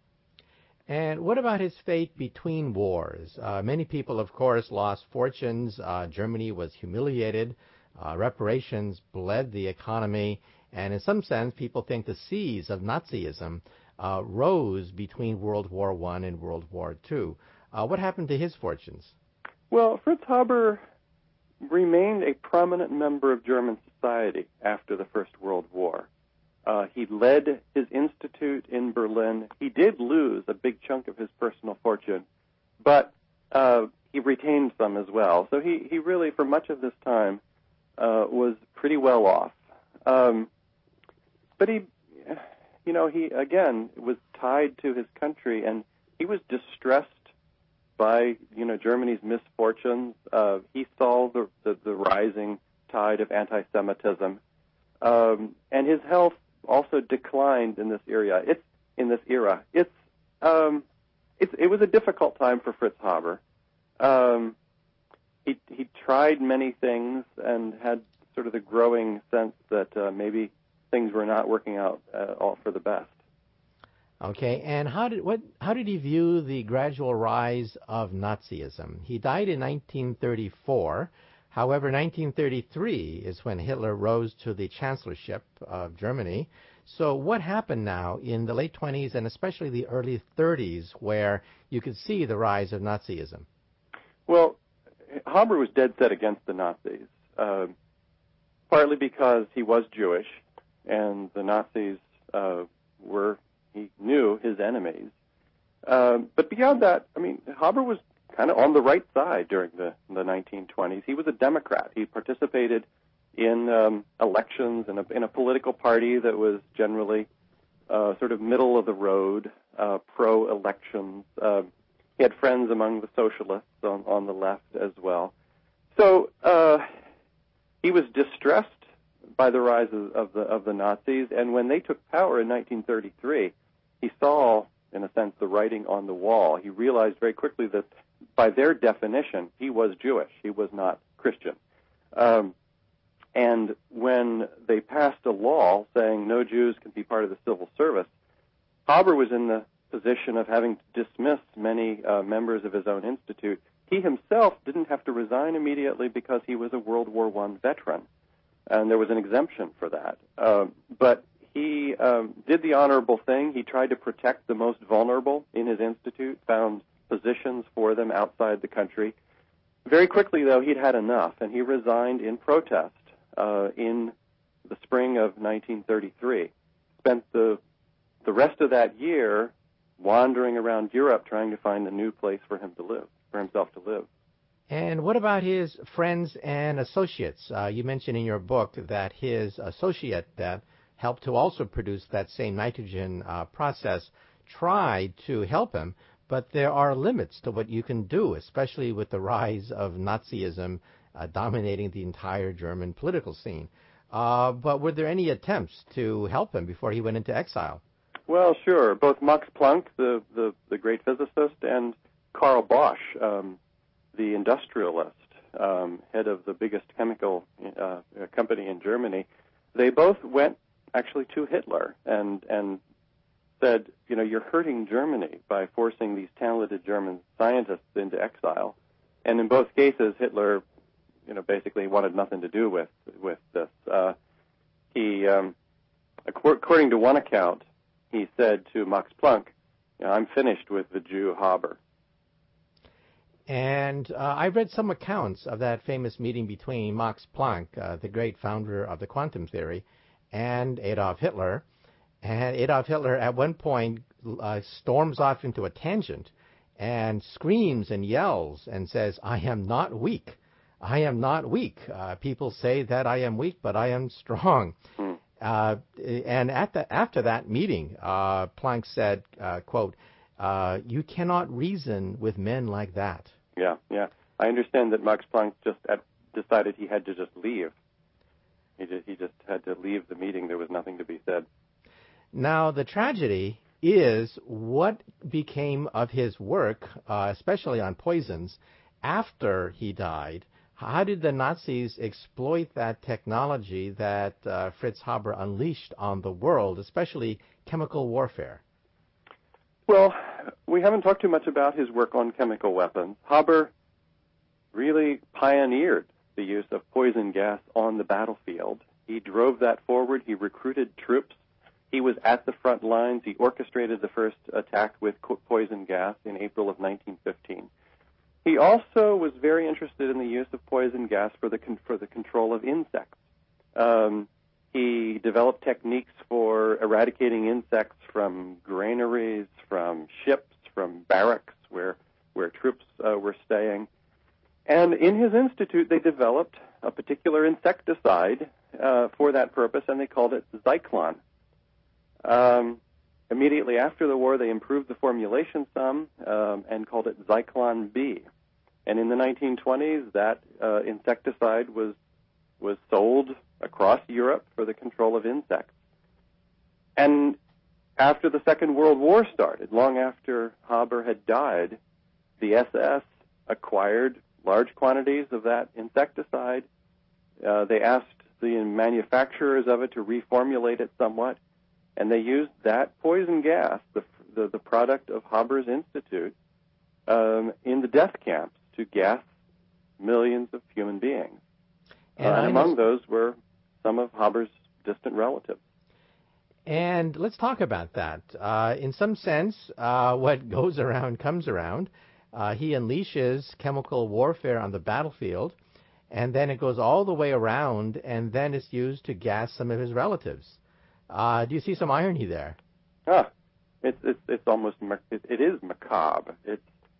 And what about his fate between wars? Uh, many people, of course, lost fortunes. Uh, Germany was humiliated. Uh, reparations bled the economy. And in some sense, people think the seas of Nazism uh, rose between World War One and World War Two. Uh, what happened to his fortunes? Well, Fritz Haber remained a prominent member of German society after the First World War. Uh, he led his institute in Berlin. He did lose a big chunk of his personal fortune, but uh, he retained some as well. So he, he really, for much of this time, uh, was pretty well off. Um, but he, you know, he, again, was tied to his country, and he was distressed by, you know, Germany's misfortunes. Uh, he saw the, the, the rising tide of anti-Semitism, um, and his health also declined in this era. It's in this era. It's um, it, it was a difficult time for Fritz Haber. Um, he he tried many things and had sort of the growing sense that uh, maybe things were not working out uh, all for the best. Okay, and how did what how did he view the gradual rise of Nazism? He died in nineteen thirty-four. However, nineteen thirty-three is when Hitler rose to the chancellorship of Germany. So what happened now in the late twenties and especially the early thirties where you could see the rise of Nazism? Well, Haber was dead set against the Nazis, uh, partly because he was Jewish, and the Nazis uh, were, he knew, his enemies. Uh, but beyond that, I mean, Haber was kind of on the right side during the, the nineteen twenties. He was a Democrat. He participated in um, elections in a, in a political party that was generally uh, sort of middle of the road, uh, pro-elections. Uh, he had friends among the socialists on, on the left as well. So uh, he was distressed by the rise of, of the of the Nazis, and when they took power in nineteen thirty-three, he saw, in a sense, the writing on the wall. He realized very quickly that by their definition, he was Jewish. He was not Christian. Um, and when they passed a law saying no Jews can be part of the civil service, Haber was in the position of having to dismiss many uh, members of his own institute. He himself didn't have to resign immediately because he was a World War One veteran, and there was an exemption for that. Uh, but he um, did the honorable thing. He tried to protect the most vulnerable in his institute, found positions for them outside the country. Very quickly, though, he'd had enough, and he resigned in protest uh, in the spring of nineteen thirty-three. Spent the the rest of that year wandering around Europe trying to find a new place for him to live, for himself to live. And what about his friends and associates? Uh, you mentioned in your book that his associate that helped to also produce that same nitrogen uh, process tried to help him, but there are limits to what you can do, especially with the rise of Nazism uh, dominating the entire German political scene. Uh, but were there any attempts to help him before he went into exile? Well, sure. Both Max Planck, the, the, the great physicist, and Karl Bosch, um, the industrialist, um, head of the biggest chemical uh, company in Germany, they both went actually to Hitler and and said, you know, you're hurting Germany by forcing these talented German scientists into exile. And in both cases, Hitler, you know, basically wanted nothing to do with with this. Uh, he, um, according to one account, he said to Max Planck, you know, I'm finished with the Jew Haber. And uh, I read some accounts of that famous meeting between Max Planck, uh, the great founder of the quantum theory, and Adolf Hitler. And Adolf Hitler at one point uh, storms off into a tangent and screams and yells and says, I am not weak. I am not weak. Uh, people say that I am weak, but I am strong. Hmm. Uh, and at the, after that meeting, uh, Planck said, uh, quote, uh, you cannot reason with men like that. Yeah, yeah. I understand that Max Planck just at, decided he had to just leave. He just, he just had to leave the meeting. There was nothing to be said. Now, the tragedy is what became of his work, uh, especially on poisons, after he died. How did the Nazis exploit that technology that uh, Fritz Haber unleashed on the world, especially chemical warfare? Well, we haven't talked too much about his work on chemical weapons. Haber really pioneered the use of poison gas on the battlefield. He drove that forward. He recruited troops. He was at the front lines. He orchestrated the first attack with poison gas in April of nineteen fifteen. He also was very interested in the use of poison gas for the con- for the control of insects. Um, he developed techniques for eradicating insects from granaries, from ships, from barracks where where troops uh, were staying. And in his institute, they developed a particular insecticide uh, for that purpose, and they called it Zyklon. Um, immediately after the war, they improved the formulation some um, and called it Zyklon B. And in the nineteen twenties, that uh, insecticide was was sold across Europe for the control of insects. And after the Second World War started, long after Haber had died, the S S acquired large quantities of that insecticide. Uh, they asked the manufacturers of it to reformulate it somewhat, and they used that poison gas, the the, the product of Haber's Institute, um, in the death camps to gas millions of human beings. And, uh, and among those were some of Haber's distant relatives. And let's talk about that. Uh, in some sense, uh, what goes around comes around. Uh, he unleashes chemical warfare on the battlefield, and then it goes all the way around, and then it's used to gas some of his relatives. Uh, do you see some irony there? Ah, it's it's it's almost it, it is macabre. It's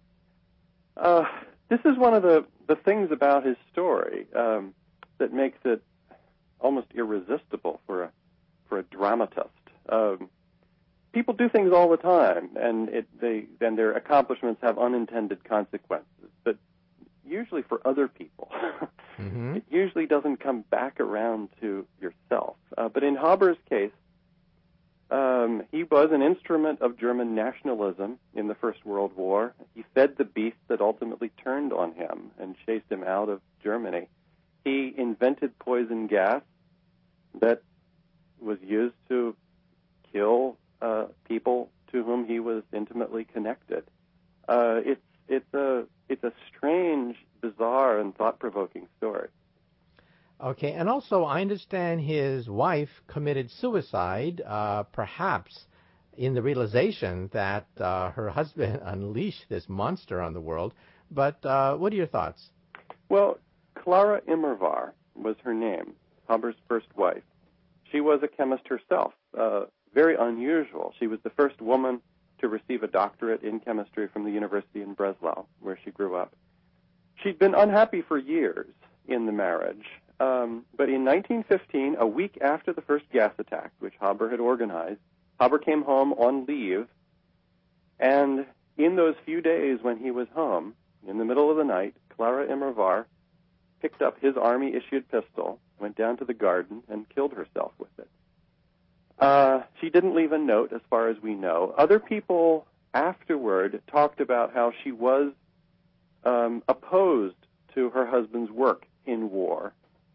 uh, this is one of the the things about his story um, that makes it almost irresistible for a for a dramatist. Um, people do things all the time, and it they then their accomplishments have unintended consequences. But usually for other people, mm-hmm. it usually doesn't come back around to yourself. Uh, but in Haber's case, um, he was an instrument of German nationalism in the First World War. He fed the beast that ultimately turned on him and chased him out of Germany. He invented poison gas that was used to kill uh, people to whom he was intimately connected. Uh, it's it's a it's a strange, bizarre, and thought-provoking story. Okay, and also I understand his wife committed suicide, uh, perhaps in the realization that uh, her husband unleashed this monster on the world. But uh, what are your thoughts? Well, Clara Immerwahr was her name, Haber's first wife. She was a chemist herself, uh, very unusual. She was the first woman to receive a doctorate in chemistry from the university in Breslau, where she grew up. She'd been unhappy for years in the marriage, um, but in nineteen fifteen, a week after the first gas attack, which Haber had organized, Haber came home on leave, and in those few days when he was home, in the middle of the night, Clara Immerwahr picked up his army-issued pistol, went down to the garden, and killed herself with it. Uh, she didn't leave a note, as far as we know. Other people afterward talked about how she was um, opposed to her husband's work in war.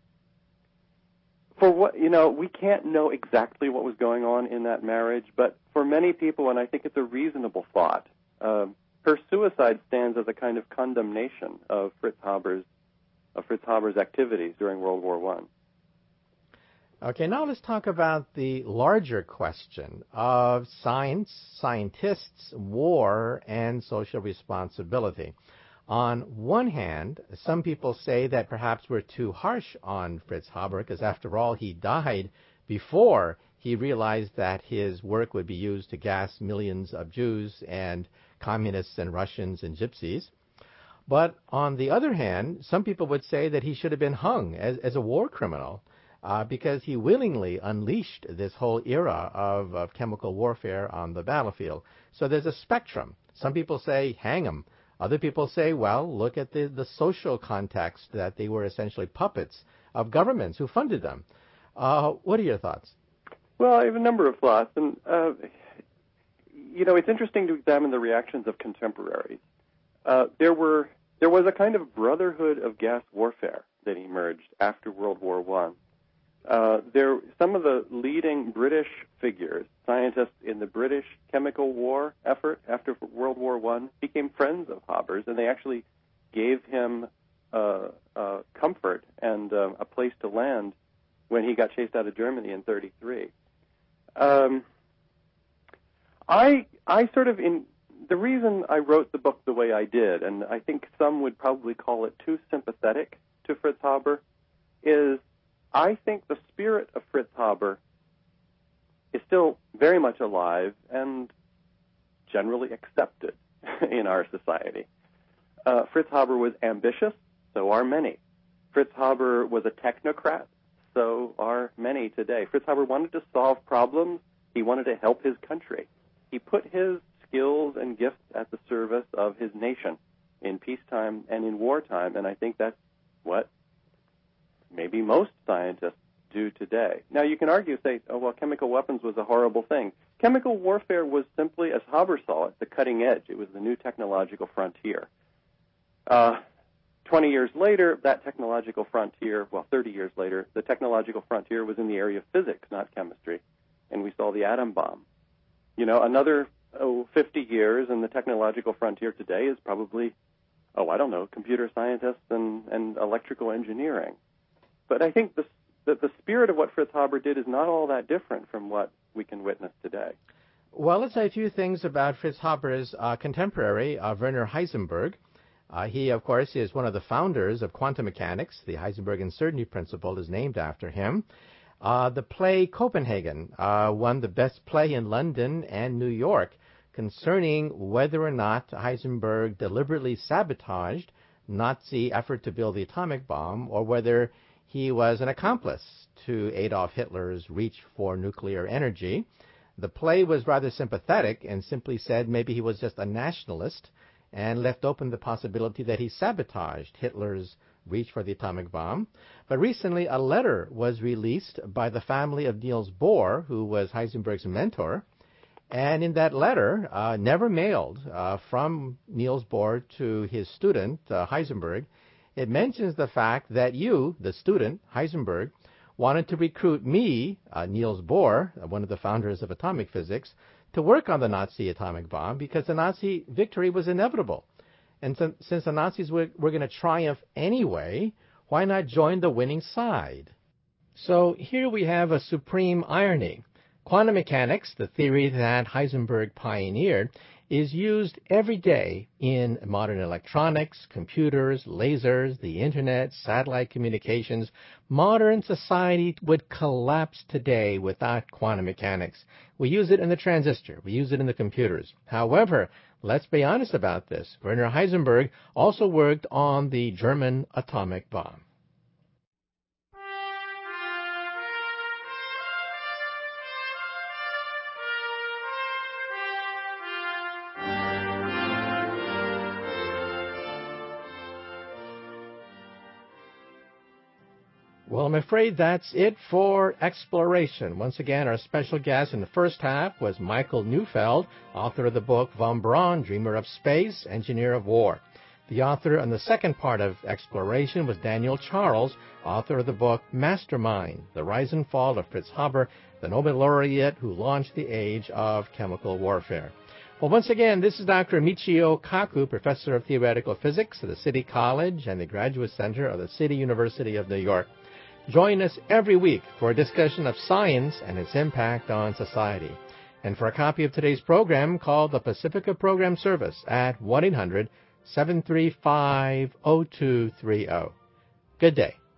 For what, you know, we can't know exactly what was going on in that marriage, but for many people, and I think it's a reasonable thought, uh, her suicide stands as a kind of condemnation of Fritz Haber's of Fritz Haber's activities during World War One. Okay, now let's talk about the larger question of science, scientists, war, and social responsibility. On one hand, some people say that perhaps we're too harsh on Fritz Haber because, after all, he died before he realized that his work would be used to gas millions of Jews and communists and Russians and gypsies. But on the other hand, some people would say that he should have been hung as, as a war criminal uh, because he willingly unleashed this whole era of, of chemical warfare on the battlefield. So there's a spectrum. Some people say hang him. Other people say, well, look at the, the social context, that they were essentially puppets of governments who funded them. Uh, what are your thoughts? Well, I have a number of thoughts. And, uh, you know, it's interesting to examine the reactions of contemporaries. Uh, there were there was a kind of brotherhood of gas warfare that emerged after World War One. Uh, there, some of the leading British figures, scientists in the British chemical war effort after World War One, became friends of Haber's, and they actually gave him uh, uh, comfort and uh, a place to land when he got chased out of Germany in thirty-three. Um, I I sort of in. The reason I wrote the book the way I did, and I think some would probably call it too sympathetic to Fritz Haber, is I think the spirit of Fritz Haber is still very much alive and generally accepted in our society. Uh, Fritz Haber was ambitious, so are many. Fritz Haber was a technocrat, so are many today. Fritz Haber wanted to solve problems. He wanted to help his country. He put his skills and gifts at the service of his nation in peacetime and in wartime, and I think that's what maybe most scientists do today. Now, you can argue, say, oh, well, chemical weapons was a horrible thing. chemical warfare was simply, as Haber saw it, the cutting edge. It was the new technological frontier. Uh, twenty years later, that technological frontier, well, thirty years later, the technological frontier was in the area of physics, not chemistry, and we saw the atom bomb. You know, another oh, fifty years, and the technological frontier today is probably, oh, I don't know, computer scientists and, and electrical engineering. But I think the, the, the spirit of what Fritz Haber did is not all that different from what we can witness today. Well, let's say a few things about Fritz Haber's uh, contemporary, uh, Werner Heisenberg. Uh, he, of course, is one of the founders of quantum mechanics. The Heisenberg uncertainty principle is named after him. Uh, the play Copenhagen uh, won the best play in London and New York concerning whether or not Heisenberg deliberately sabotaged Nazi effort to build the atomic bomb or whether he was an accomplice to Adolf Hitler's reach for nuclear energy. The play was rather sympathetic and simply said maybe he was just a nationalist and left open the possibility that he sabotaged Hitler's reach for the atomic bomb. But recently a letter was released by the family of Niels Bohr, who was Heisenberg's mentor, and in that letter, uh, never mailed uh, from Niels Bohr to his student, uh, Heisenberg, it mentions the fact that you, the student, Heisenberg, wanted to recruit me, uh, Niels Bohr, one of the founders of atomic physics, to work on the Nazi atomic bomb because the Nazi victory was inevitable. And so, since the Nazis were, were going to triumph anyway, why not join the winning side? So here we have a supreme irony. Quantum mechanics, the theory that Heisenberg pioneered, is used every day in modern electronics, computers, lasers, the internet, satellite communications. Modern society would collapse today without quantum mechanics. We use it in the transistor. We use it in the computers. However, let's be honest about this. Werner Heisenberg also worked on the German atomic bomb. Well, I'm afraid that's it for Exploration. Once again, our special guest in the first half was Michael Neufeld, author of the book Von Braun, Dreamer of Space, Engineer of War. The author on the second part of Exploration was Daniel Charles, author of the book Mastermind, The Rise and Fall of Fritz Haber, the Nobel laureate who launched the age of chemical warfare. Well, once again, this is Doctor Michio Kaku, Professor of Theoretical Physics at the City College and the Graduate Center of the City University of New York. Join us every week for a discussion of science and its impact on society. And for a copy of today's program, call the Pacifica Program Service at one eight hundred seven three five zero two three zero. Good day.